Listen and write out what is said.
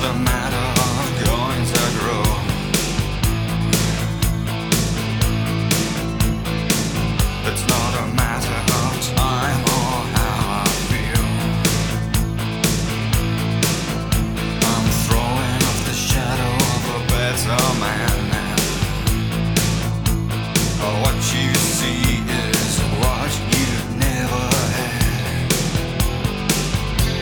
a matter of going to grow. It's not a matter of time or how I feel. I'm throwing off the shadow of a better man now. What you see